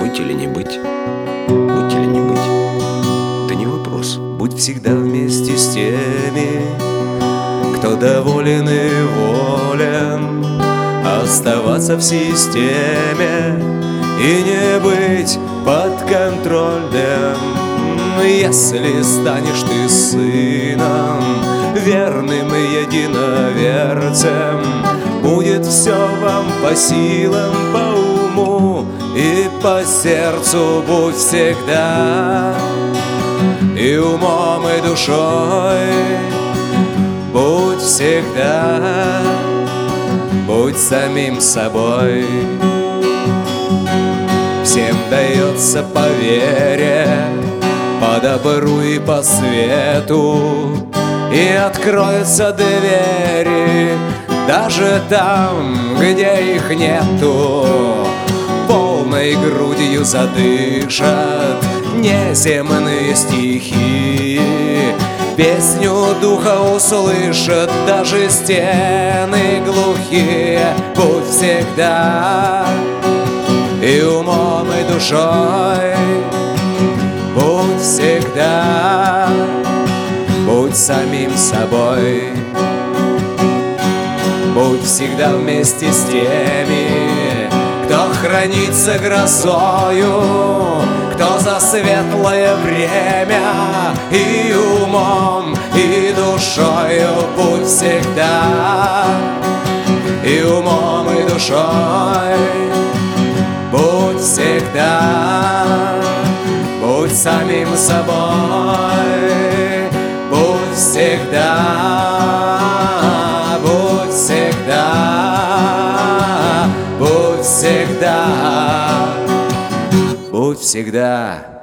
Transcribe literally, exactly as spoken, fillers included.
Быть или не быть, быть или не быть, да не вопрос. Будь всегда вместе с теми, кто доволен и волен, оставаться в системе и не быть подконтрольным. Если станешь ты сыном, верным единоверцем, будет все вам по силам, по уму и по сердцу. Будь всегда и умом, и душой, будь всегда, будь самим собой. Всем дается по вере, по добру и по свету, и откроются двери даже там, где их нету. Полной грудью задышат неземные стихи, песню духа услышат даже стены глухие. Будь всегда и умом, и душой, будь всегда, будь самим собой. Будь всегда вместе с теми, кто хранится грозою, кто за светлое время, и умом, и душою. Будь всегда и умом, и душой, будь всегда, будь самим собой. Будь всегда, будь всегда, будь всегда, будь всегда.